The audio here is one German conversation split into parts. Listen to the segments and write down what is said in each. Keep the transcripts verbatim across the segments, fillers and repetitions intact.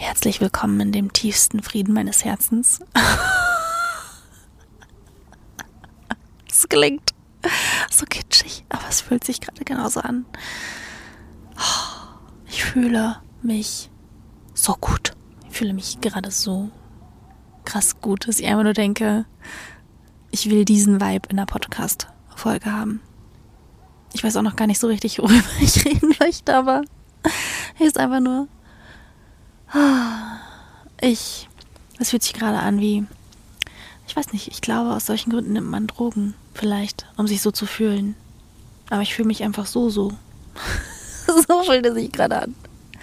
Herzlich willkommen in dem tiefsten Frieden meines Herzens. Es klingt so kitschig, aber es fühlt sich gerade genauso an. Ich fühle mich so gut. Ich fühle mich gerade so krass gut, dass ich einfach nur denke, ich will diesen Vibe in der Podcast-Folge haben. Ich weiß auch noch gar nicht so richtig, worüber ich reden möchte, aber hier ist einfach nur... Ich... Es fühlt sich gerade an wie... Ich weiß nicht, ich glaube, aus solchen Gründen nimmt man Drogen. Vielleicht, um sich so zu fühlen. Aber ich fühle mich einfach so, so. So fühlt es sich gerade an.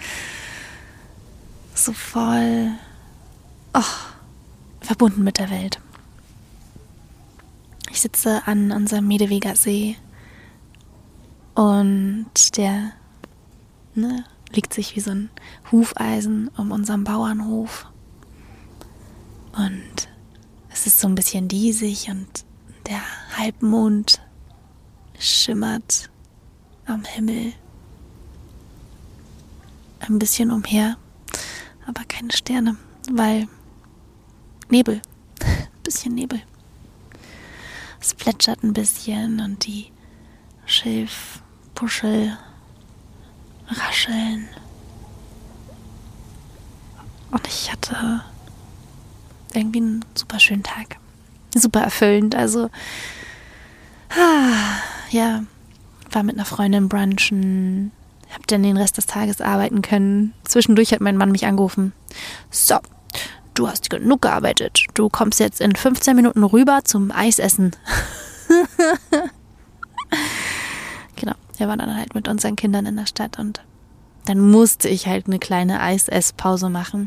So voll... Oh, verbunden mit der Welt. Ich sitze an unserem Medeweger See und der ne, legt sich wie so ein Hufeisen um unseren Bauernhof. Und es ist so ein bisschen diesig und der Halbmond schimmert am Himmel ein bisschen umher, aber keine Sterne, weil Nebel, ein bisschen Nebel. Es plätschert ein bisschen und die Schilfpuschel rascheln. Und ich hatte irgendwie einen super schönen Tag. Super erfüllend. Also, ah, ja, war mit einer Freundin brunchen, hab dann den Rest des Tages arbeiten können. Zwischendurch hat mein Mann mich angerufen. So, du hast genug gearbeitet. Du kommst jetzt in fünfzehn Minuten rüber zum Eisessen. Genau, wir waren dann halt mit unseren Kindern in der Stadt und dann musste ich halt eine kleine Eisesspause machen.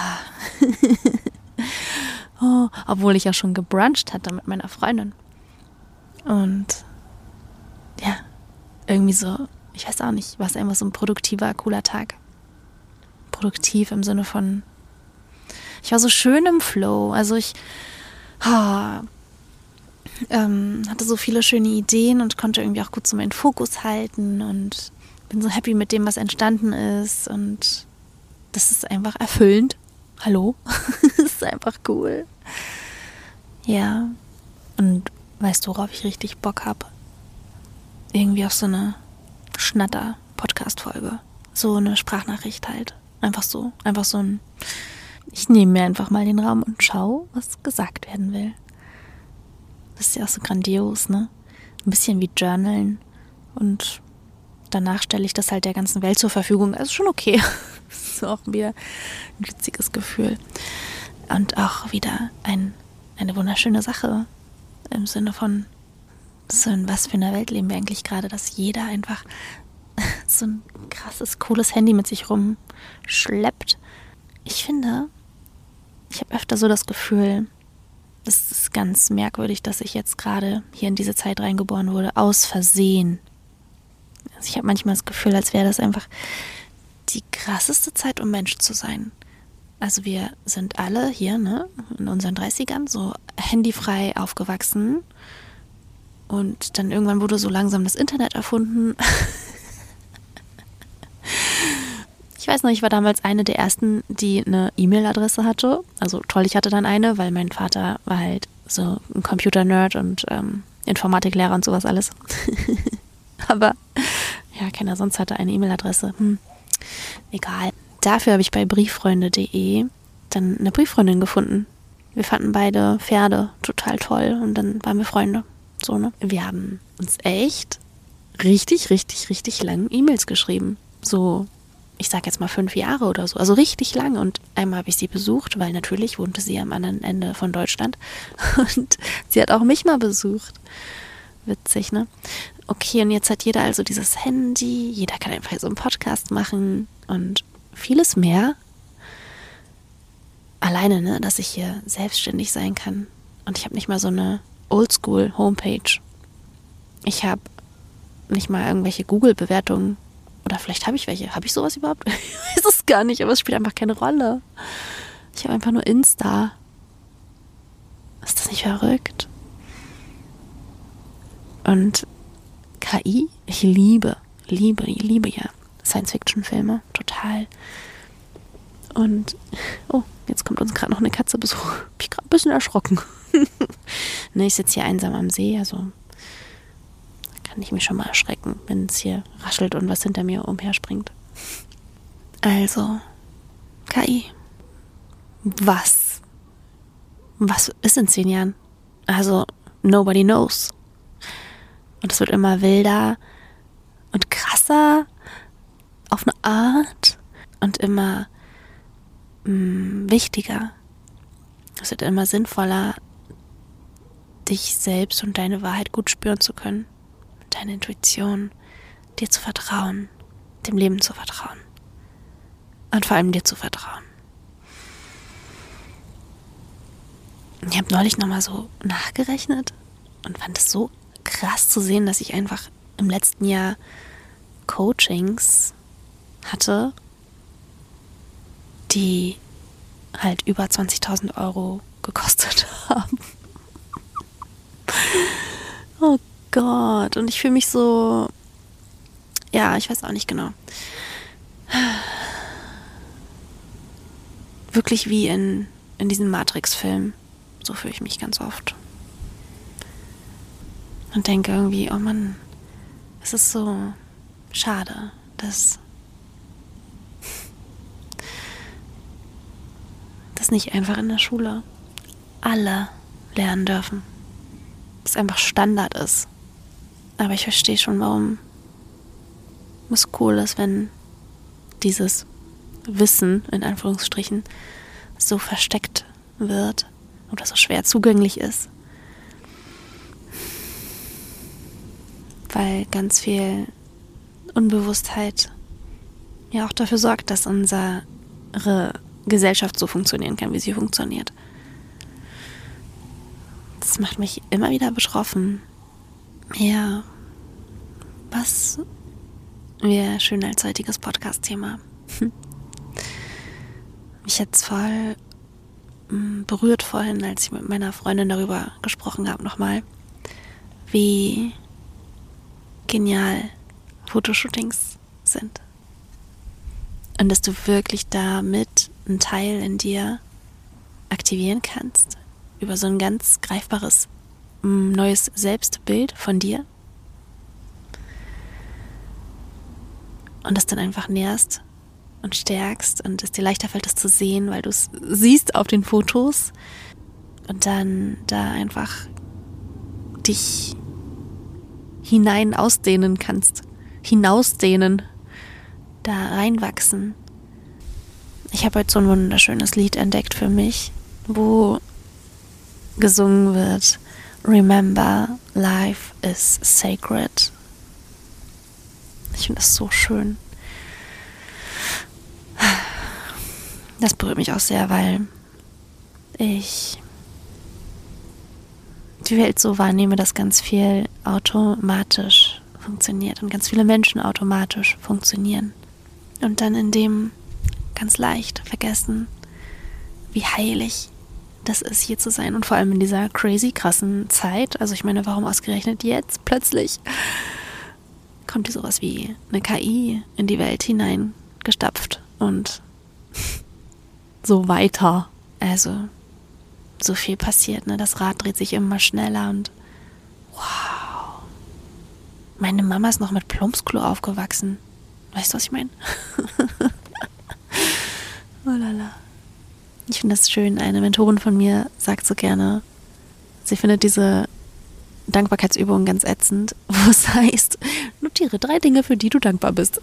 Oh, obwohl ich ja schon gebruncht hatte mit meiner Freundin. Und ja, irgendwie so, ich weiß auch nicht, war es einfach so ein produktiver, cooler Tag. Produktiv im Sinne von, ich war so schön im Flow. Also ich oh, ähm, hatte so viele schöne Ideen und konnte irgendwie auch gut so meinen Fokus halten und bin so happy mit dem, was entstanden ist. Und das ist einfach erfüllend. Hallo? Das ist einfach cool. Ja. Und weißt du, worauf ich richtig Bock habe? Irgendwie auf so eine Schnatter-Podcast-Folge. So eine Sprachnachricht halt. Einfach so. Einfach so ein... Ich nehme mir einfach mal den Raum und schaue, was gesagt werden will. Das ist ja auch so grandios, ne? Ein bisschen wie Journalen. Und danach stelle ich das halt der ganzen Welt zur Verfügung. Also schon okay. Das ist auch wieder ein witziges Gefühl. Und auch wieder ein, eine wunderschöne Sache. Im Sinne von, so in was für einer Welt leben wir eigentlich gerade, dass jeder einfach so ein krasses, cooles Handy mit sich rumschleppt. Ich finde, ich habe öfter so das Gefühl, das ist ganz merkwürdig, dass ich jetzt gerade hier in diese Zeit reingeboren wurde, aus Versehen. Also ich habe manchmal das Gefühl, als wäre das einfach die krasseste Zeit, um Mensch zu sein. Also wir sind alle hier, ne, in unseren dreißigern so handyfrei aufgewachsen und dann irgendwann wurde so langsam das Internet erfunden. Ich weiß noch, ich war damals eine der ersten, die eine E-Mail-Adresse hatte. Also toll, ich hatte dann eine, weil mein Vater war halt so ein Computer-Nerd und ähm, Informatiklehrer und sowas alles. Aber ja, keiner sonst hatte eine E-Mail-Adresse. Hm. Egal. Dafür habe ich bei brieffreunde punkt de dann eine Brieffreundin gefunden. Wir fanden beide Pferde total toll und dann waren wir Freunde. So, ne? Wir haben uns echt richtig, richtig, richtig lang E-Mails geschrieben. So, ich sag jetzt mal fünf Jahre oder so. Also richtig lang. Und einmal habe ich sie besucht, weil natürlich wohnte sie am anderen Ende von Deutschland. Und sie hat auch mich mal besucht. Witzig, ne? Okay, und jetzt hat jeder also dieses Handy. Jeder kann einfach so einen Podcast machen und vieles mehr. Alleine, ne, dass ich hier selbstständig sein kann. Und ich habe nicht mal so eine Oldschool-Homepage. Ich habe nicht mal irgendwelche Google-Bewertungen. Oder vielleicht habe ich welche. Habe ich sowas überhaupt? Ich weiß es gar nicht, aber es spielt einfach keine Rolle. Ich habe einfach nur Insta. Ist das nicht verrückt? Und K I? Ich liebe, liebe, ich liebe ja Science-Fiction-Filme. Total. Und, oh, jetzt kommt uns gerade noch eine Katze besuchen. Ich bin gerade ein bisschen erschrocken. Ne, ich sitze hier einsam am See, also kann ich mich schon mal erschrecken, wenn es hier raschelt und was hinter mir umherspringt. Also, K I. Was? Was ist in zehn Jahren? Also, nobody knows. Und es wird immer wilder und krasser auf eine Art und immer mh, wichtiger. Es wird immer sinnvoller, dich selbst und deine Wahrheit gut spüren zu können. Deine Intuition, dir zu vertrauen, dem Leben zu vertrauen. Und vor allem dir zu vertrauen. Ich habe neulich nochmal so nachgerechnet und fand es so krass zu sehen, dass ich einfach im letzten Jahr Coachings hatte, die halt über zwanzigtausend Euro gekostet haben. Oh Gott, und ich fühle mich so, ja, ich weiß auch nicht genau. Wirklich wie in, in diesem Matrix-Film. So fühle ich mich ganz oft. Und denke irgendwie, oh Mann, es ist so schade, dass das nicht einfach in der Schule alle lernen dürfen. Dass es einfach Standard ist. Aber ich verstehe schon, warum es cool ist, wenn dieses Wissen, in Anführungsstrichen, so versteckt wird oder so schwer zugänglich ist. Weil ganz viel Unbewusstheit ja auch dafür sorgt, dass unsere Gesellschaft so funktionieren kann, wie sie funktioniert. Das macht mich immer wieder betroffen. Ja, was wäre schön als heutiges Podcast-Thema? Hm. Mich jetzt voll mh, berührt vorhin, als ich mit meiner Freundin darüber gesprochen habe, nochmal, wie genial Fotoshootings sind. Und dass du wirklich damit einen Teil in dir aktivieren kannst, über so ein ganz greifbares neues Selbstbild von dir und das dann einfach nährst und stärkst und es dir leichter fällt, das zu sehen, weil du es siehst auf den Fotos und dann da einfach dich hinein ausdehnen kannst, hinausdehnen, da reinwachsen. Ich habe heute so ein wunderschönes Lied entdeckt für mich, wo gesungen wird: Remember, life is sacred. Ich finde das so schön. Das berührt mich auch sehr, weil ich die Welt so wahrnehme, dass ganz viel automatisch funktioniert und ganz viele Menschen automatisch funktionieren. Und dann in dem ganz leicht vergessen, wie heilig das ist, hier zu sein. Und vor allem in dieser crazy, krassen Zeit. Also ich meine, warum ausgerechnet jetzt plötzlich kommt hier sowas wie eine K I in die Welt hineingestapft und so weiter. Also so viel passiert, ne? Das Rad dreht sich immer schneller und wow. Meine Mama ist noch mit Plumpsklo aufgewachsen. Weißt du, was ich meine? Oh lala. Ich finde das schön. Eine Mentorin von mir sagt so gerne, sie findet diese Dankbarkeitsübung ganz ätzend, wo es heißt, notiere drei Dinge, für die du dankbar bist.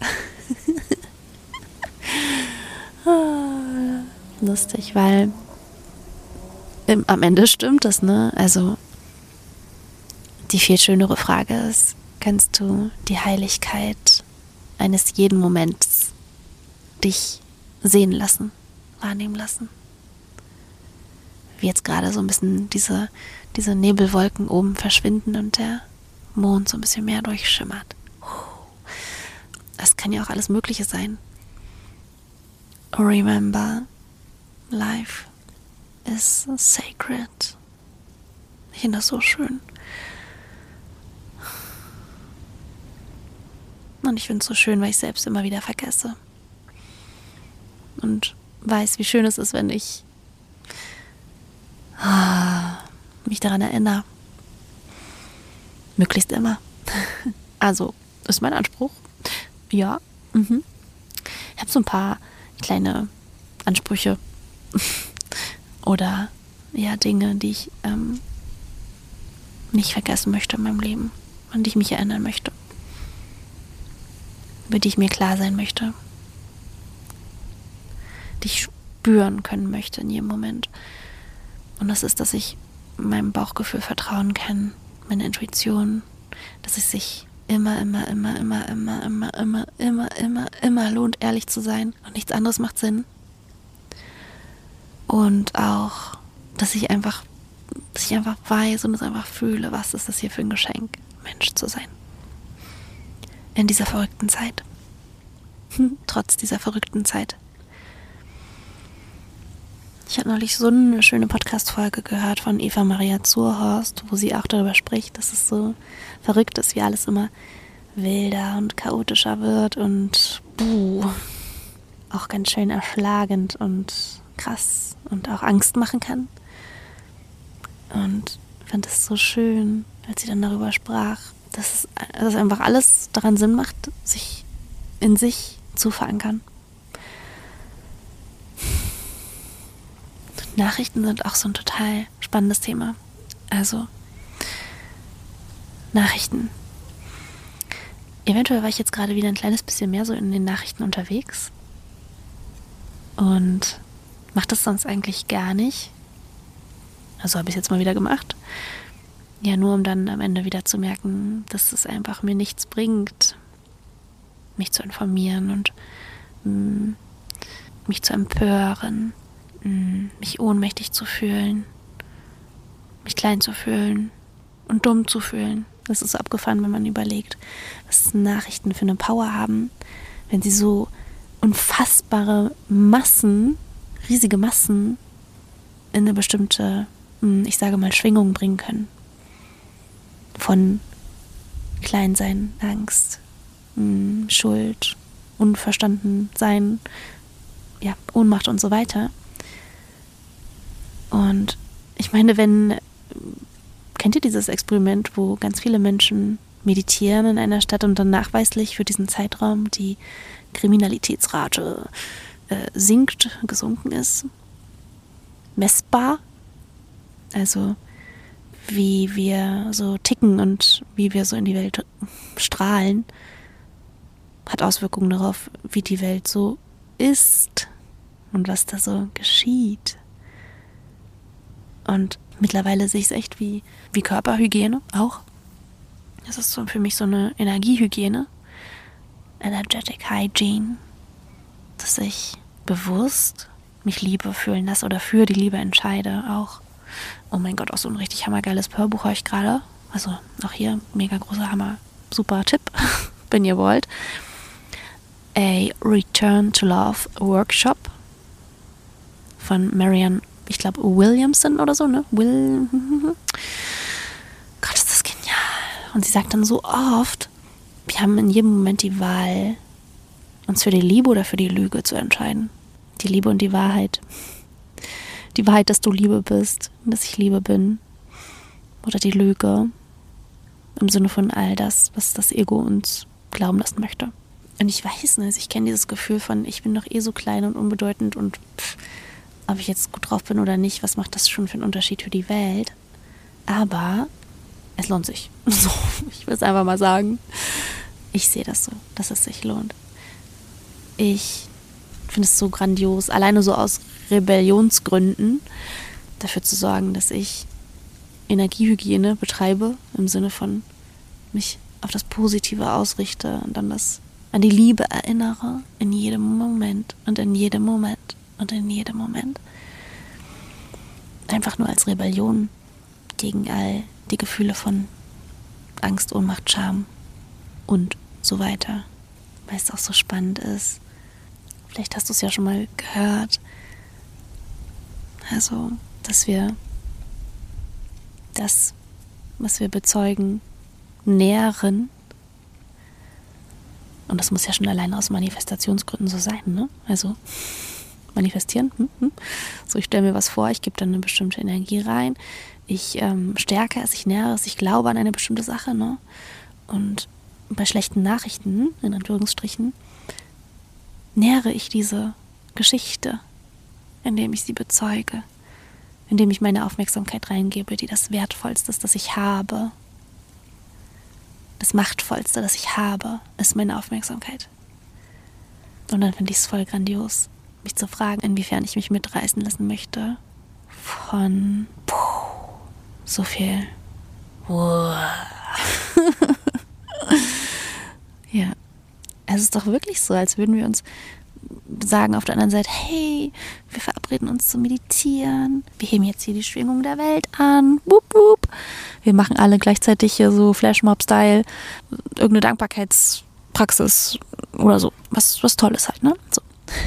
Lustig, weil im, am Ende stimmt das, ne? Also die viel schönere Frage ist, kannst du die Heiligkeit eines jeden Moments dich sehen lassen, wahrnehmen lassen? Wie jetzt gerade so ein bisschen diese, diese Nebelwolken oben verschwinden und der Mond so ein bisschen mehr durchschimmert. Das kann ja auch alles Mögliche sein. Remember, life is sacred. Ich finde das so schön. Und ich finde es so schön, weil ich selbst immer wieder vergesse. Und weiß, wie schön es ist, wenn ich ah, mich daran erinnere. Möglichst immer. Also, ist mein Anspruch. Ja. Mhm. Ich habe so ein paar kleine Ansprüche oder ja, Dinge, die ich ähm, nicht vergessen möchte in meinem Leben, an die ich mich erinnern möchte, über die ich mir klar sein möchte, die ich spüren können möchte in jedem Moment. Und das ist, dass ich meinem Bauchgefühl vertrauen kann, meiner Intuition, dass es sich immer, immer, immer, immer, immer, immer, immer, immer, immer, immer lohnt, ehrlich zu sein und nichts anderes macht Sinn. Und auch, dass ich einfach, dass ich einfach weiß und es einfach fühle, was ist das hier für ein Geschenk, Mensch zu sein. In dieser verrückten Zeit. Trotz dieser verrückten Zeit. Ich habe neulich so eine schöne Podcast-Folge gehört von Eva Maria Zurhorst, wo sie auch darüber spricht, dass es so verrückt ist, wie alles immer wilder und chaotischer wird und buh, auch ganz schön erschlagend und krass und auch Angst machen kann. Und ich fand es so schön, als sie dann darüber sprach, dass es dass einfach alles daran Sinn macht, sich in sich zu verankern. Nachrichten sind auch so ein total spannendes Thema. Also Nachrichten. Eventuell war ich jetzt gerade wieder ein kleines bisschen mehr so in den Nachrichten unterwegs und mache das sonst eigentlich gar nicht. Also habe ich es jetzt mal wieder gemacht. Ja, nur um dann am Ende wieder zu merken, dass es einfach mir nichts bringt, mich zu informieren und mh, mich zu empören, mh, mich ohnmächtig zu fühlen, mich klein zu fühlen und dumm zu fühlen. Das ist so abgefahren, wenn man überlegt, was Nachrichten für eine Power haben, wenn sie so unfassbare Massen, riesige Massen in eine bestimmte, ich sage mal, Schwingung bringen können. Von Kleinsein, Angst, Schuld, Unverstandensein, ja, Ohnmacht und so weiter. Und ich meine, wenn, kennt ihr dieses Experiment, wo ganz viele Menschen meditieren in einer Stadt und dann nachweislich für diesen Zeitraum die Kriminalitätsrate äh, sinkt, gesunken ist? Messbar? Also wie wir so ticken und wie wir so in die Welt strahlen, hat Auswirkungen darauf, wie die Welt so ist und was da so geschieht. Und mittlerweile sehe ich es echt wie, wie Körperhygiene auch. Das ist so für mich so eine Energiehygiene, Energetic Hygiene, dass ich bewusst mich Liebe fühlen lasse oder für die Liebe entscheide auch. Oh mein Gott, auch so ein richtig hammergeiles Hörbuch höre ich gerade. Also auch hier mega großer Hammer, super Tipp, wenn ihr wollt. A Return to Love Workshop von Marianne, ich glaube Williamson oder so, ne? Will. Gott, ist das genial. Und sie sagt dann so oft, wir haben in jedem Moment die Wahl, uns für die Liebe oder für die Lüge zu entscheiden. Die Liebe und die Wahrheit. Die Wahrheit, dass du Liebe bist, dass ich Liebe bin. Oder die Lüge. Im Sinne von all das, was das Ego uns glauben lassen möchte. Und ich weiß nicht, ich kenne dieses Gefühl von, ich bin doch eh so klein und unbedeutend und pff, ob ich jetzt gut drauf bin oder nicht, was macht das schon für einen Unterschied für die Welt? Aber es lohnt sich. So, ich will es einfach mal sagen. Ich sehe das so, dass es sich lohnt. Ich finde es so grandios, alleine so aus Rebellionsgründen dafür zu sorgen, dass ich Energiehygiene betreibe, im Sinne von mich auf das Positive ausrichte und dann das an die Liebe erinnere, in jedem Moment und in jedem Moment und in jedem Moment. Einfach nur als Rebellion gegen all die Gefühle von Angst, Ohnmacht, Scham und so weiter. Weil es auch so spannend ist. Vielleicht hast du es ja schon mal gehört. Also, dass wir das, was wir bezeugen, nähren. Und das muss ja schon allein aus Manifestationsgründen so sein, ne? Also, manifestieren. Hm, hm. So, ich stelle mir was vor, ich gebe dann eine bestimmte Energie rein, ich ähm, stärke es, ich nähere es, ich glaube an eine bestimmte Sache, ne? Und bei schlechten Nachrichten, in Anführungsstrichen, nähere ich diese Geschichte, indem ich sie bezeuge, indem ich meine Aufmerksamkeit reingebe, die das Wertvollste ist, das ich habe. Das Machtvollste, das ich habe, ist meine Aufmerksamkeit. Und dann finde ich es voll grandios, mich zu fragen, inwiefern ich mich mitreißen lassen möchte von puh, so viel. Ja, es ist doch wirklich so, als würden wir uns sagen auf der anderen Seite, hey, wir verabreden uns zu meditieren, wir heben jetzt hier die Schwingung der Welt an, wup, wup. Wir machen alle gleichzeitig hier so Flashmob-Style, irgendeine Dankbarkeitspraxis oder so, was, was Tolles halt, ne? So.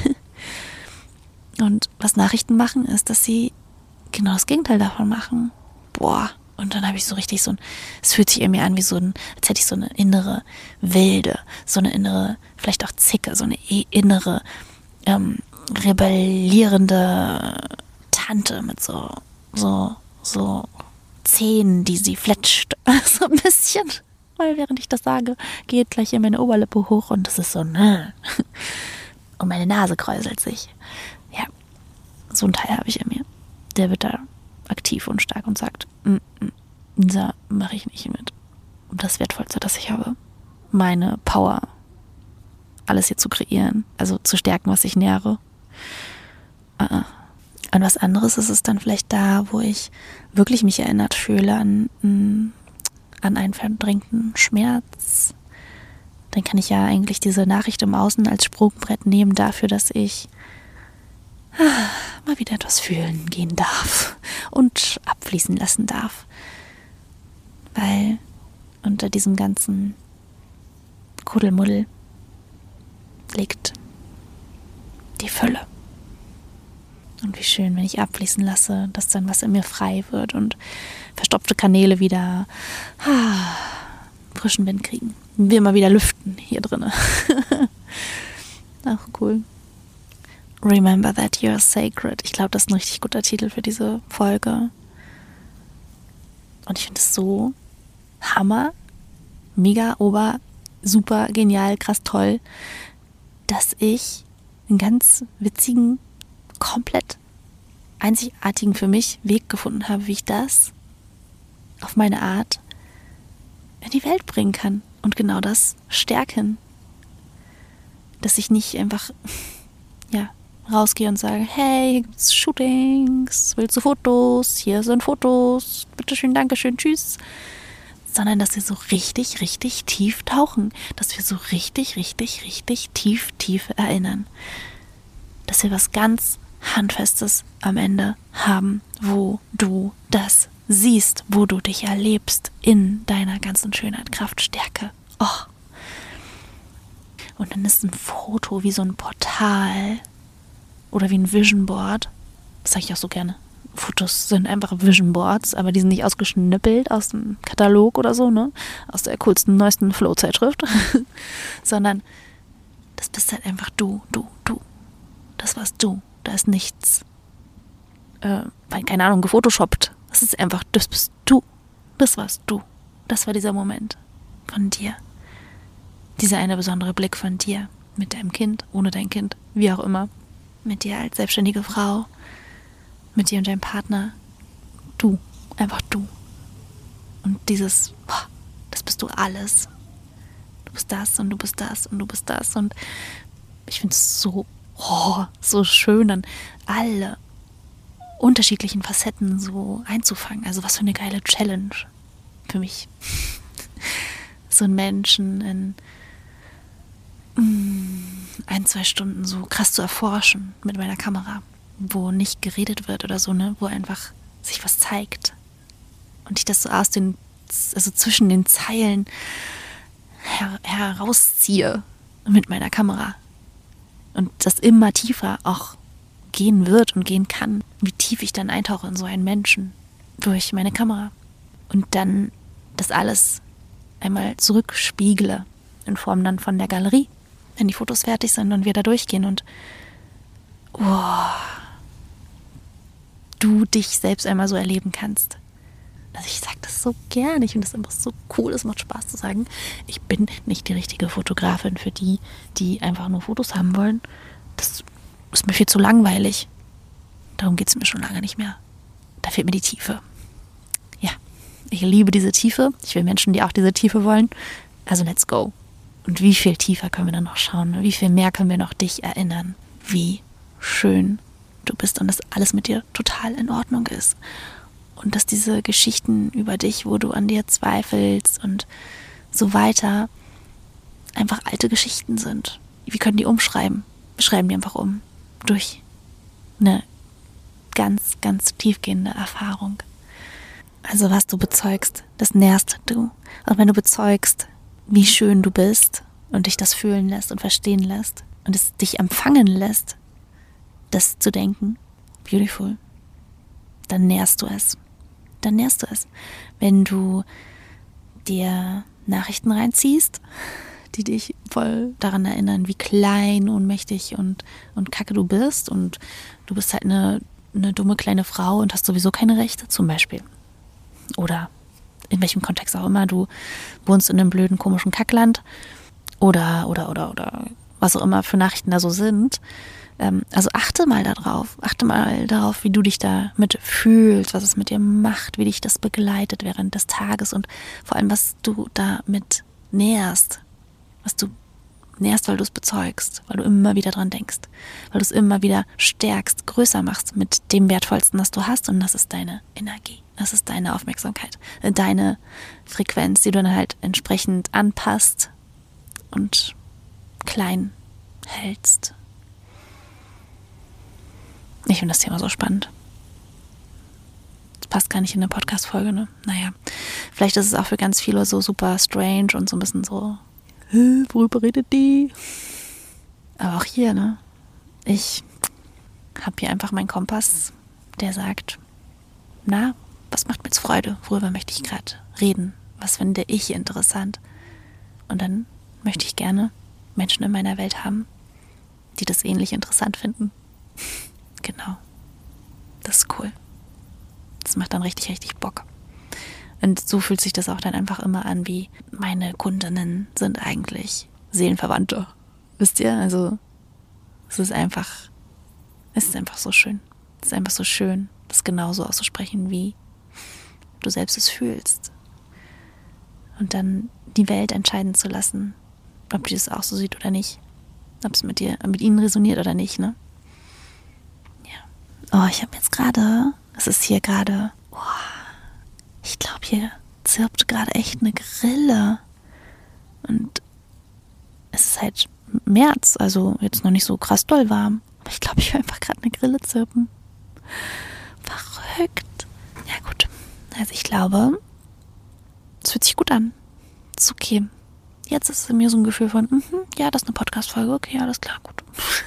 Und was Nachrichten machen, ist, dass sie genau das Gegenteil davon machen. Boah, und dann habe ich so richtig so ein, es fühlt sich irgendwie an wie so ein, als hätte ich so eine innere Wilde, so eine innere, vielleicht auch Zicke, so eine innere, ähm, rebellierende Tante mit so, so, so Zähnen, die sie fletscht. So ein bisschen. Weil während ich das sage, geht gleich hier meine Oberlippe hoch und das ist so, ne. Und meine Nase kräuselt sich. Ja, so ein Teil habe ich in mir. Der wird da aktiv und stark und sagt, mm, mm, da mache ich nicht mit. Und das Wertvollste, das ich habe, meine Power, alles hier zu kreieren, also zu stärken, was ich nähere. Uh-uh. Und was anderes ist es dann vielleicht da, wo ich wirklich mich erinnert fühle an, an einen verdrängten Schmerz. Dann kann ich ja eigentlich diese Nachricht im Außen als Sprungbrett nehmen dafür, dass ich ah, mal wieder etwas fühlen gehen darf und abfließen lassen darf. Weil unter diesem ganzen Kuddelmuddel liegt die Fülle. Und wie schön, wenn ich abfließen lasse, dass dann was in mir frei wird und verstopfte Kanäle wieder ah, frischen Wind kriegen. Wir immer wieder lüften hier drin. Ach, cool. Remember that you are sacred. Ich glaube, das ist ein richtig guter Titel für diese Folge. Und ich finde es so hammer, mega, ober, super, genial, krass, toll, dass ich einen ganz witzigen, komplett einzigartigen für mich Weg gefunden habe, wie ich das auf meine Art in die Welt bringen kann. Und genau das stärken. Dass ich nicht einfach ja, rausgehe und sage, hey, hier gibt's Shootings, willst du Fotos? Hier sind Fotos, bitteschön, dankeschön, tschüss. Sondern dass wir so richtig, richtig tief tauchen. Dass wir so richtig, richtig, richtig tief, tief erinnern. Dass wir was ganz Handfestes am Ende haben, wo du das siehst, wo du dich erlebst in deiner ganzen Schönheit, Kraft, Stärke. Oh. Und dann ist ein Foto wie so ein Portal oder wie ein Vision Board. Das sage ich auch so gerne. Fotos sind einfach Vision Boards, aber die sind nicht ausgeschnippelt aus dem Katalog oder so, ne? Aus der coolsten, neuesten Flow-Zeitschrift. Sondern das bist halt einfach du, du, du. Das warst du. Da ist nichts, äh, keine Ahnung, gefotoshoppt. Das ist einfach, das bist du. Das warst du. Das war dieser Moment von dir. Dieser eine besondere Blick von dir. Mit deinem Kind, ohne dein Kind, wie auch immer. Mit dir als selbstständige Frau. Mit dir und deinem Partner. Du. Einfach du. Und dieses, boah, das bist du alles. Du bist das und du bist das und du bist das. Und ich finde es so Oh, so schön, dann alle unterschiedlichen Facetten so einzufangen. Also was für eine geile Challenge für mich. So einen Menschen in mm, ein, zwei Stunden so krass zu erforschen mit meiner Kamera, wo nicht geredet wird oder so, ne, wo einfach sich was zeigt. Und ich das so aus den, also zwischen den Zeilen her- herausziehe mit meiner Kamera. Und das immer tiefer auch gehen wird und gehen kann, wie tief ich dann eintauche in so einen Menschen durch meine Kamera. Und dann das alles einmal zurückspiegle in Form dann von der Galerie, wenn die Fotos fertig sind und wir da durchgehen und oh, du dich selbst einmal so erleben kannst. Also ich sage das so gerne, ich finde das einfach so cool, es macht Spaß zu sagen, ich bin nicht die richtige Fotografin für die, die einfach nur Fotos haben wollen. Das ist mir viel zu langweilig. Darum geht es mir schon lange nicht mehr. Da fehlt mir die Tiefe. Ja, ich liebe diese Tiefe. Ich will Menschen, die auch diese Tiefe wollen. Also let's go. Und wie viel tiefer können wir dann noch schauen? Wie viel mehr können wir noch dich erinnern? Wie schön du bist und dass alles mit dir total in Ordnung ist. Und dass diese Geschichten über dich, wo du an dir zweifelst und so weiter, einfach alte Geschichten sind. Wir können die umschreiben. Wir schreiben die einfach um. Durch eine ganz, ganz tiefgehende Erfahrung. Also was du bezeugst, das nährst du. Und wenn du bezeugst, wie schön du bist und dich das fühlen lässt und verstehen lässt und es dich empfangen lässt, das zu denken, beautiful, dann nährst du es. Dann nährst du es. Wenn du dir Nachrichten reinziehst, die dich voll daran erinnern, wie klein, ohnmächtig und, und kacke du bist und du bist halt eine, eine dumme kleine Frau und hast sowieso keine Rechte, zum Beispiel. Oder in welchem Kontext auch immer, du wohnst in einem blöden, komischen Kackland oder, oder, oder, oder was auch immer für Nachrichten da so sind. Also achte mal darauf, achte mal darauf, wie du dich damit fühlst, was es mit dir macht, wie dich das begleitet während des Tages und vor allem, was du damit nährst, was du nährst, weil du es bezeugst, weil du immer wieder dran denkst, weil du es immer wieder stärkst, größer machst mit dem Wertvollsten, das du hast und das ist deine Energie, das ist deine Aufmerksamkeit, deine Frequenz, die du dann halt entsprechend anpasst und klein hältst. Ich finde das Thema so spannend. Das passt gar nicht in eine Podcast-Folge, ne? Naja, vielleicht ist es auch für ganz viele so super strange und so ein bisschen so, worüber redet die? Aber auch hier, ne? Ich habe hier einfach meinen Kompass, der sagt, na, was macht mir jetzt Freude? Worüber möchte ich gerade reden? Was finde ich interessant? Und dann möchte ich gerne Menschen in meiner Welt haben, die das ähnlich interessant finden. Genau. Das ist cool. Das macht dann richtig, richtig Bock. Und so fühlt sich das auch dann einfach immer an, wie meine Kundinnen sind eigentlich Seelenverwandte. Wisst ihr? Also es ist einfach, es ist einfach so schön. Es ist einfach so schön, das genauso auszusprechen, wie du selbst es fühlst. Und dann die Welt entscheiden zu lassen, ob die das auch so sieht oder nicht. Ob es mit dir, mit ihnen resoniert oder nicht, ne? Oh, ich habe jetzt gerade, es ist hier gerade, oh, ich glaube, hier zirpt gerade echt eine Grille. Und es ist halt März, also jetzt noch nicht so krass doll warm. Aber ich glaube, ich höre einfach gerade eine Grille zirpen. Verrückt. Ja gut, also ich glaube, es fühlt sich gut an. Ist okay. Jetzt ist in mir so ein Gefühl von, mm-hmm, ja, das ist eine Podcast-Folge, okay, alles klar, gut.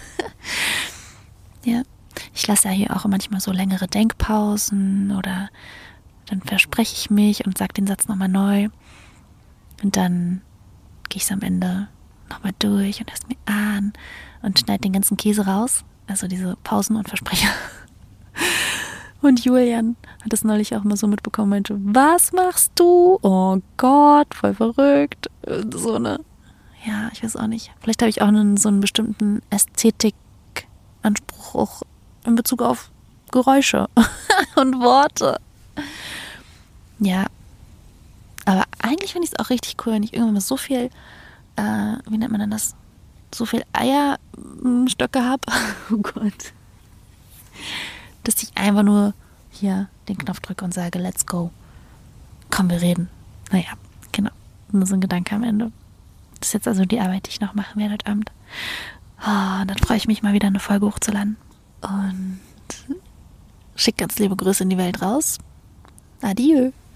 Ja. Ich lasse ja hier auch manchmal so längere Denkpausen oder dann verspreche ich mich und sage den Satz nochmal neu und dann gehe ich es am Ende nochmal durch und hörst mir an und schneide den ganzen Käse raus, also diese Pausen und Versprecher. Und Julian hat das neulich auch mal so mitbekommen, meinte, was machst du? Oh Gott, voll verrückt. So ne, ja, ich weiß auch nicht. Vielleicht habe ich auch einen, so einen bestimmten Ästhetikanspruch in Bezug auf Geräusche und Worte. Ja, aber eigentlich finde ich es auch richtig cool, wenn ich irgendwann mal so viel, äh, wie nennt man denn das, so viel Eierstöcke habe, oh Gott, dass ich einfach nur hier den Knopf drücke und sage, let's go. Komm, wir reden. Naja, genau. Nur so ein Gedanke am Ende. Das ist jetzt also die Arbeit, die ich noch machen werde heute Abend. Oh, dann freue ich mich mal wieder eine Folge hochzuladen. Und schick ganz liebe Grüße in die Welt raus. Adieu.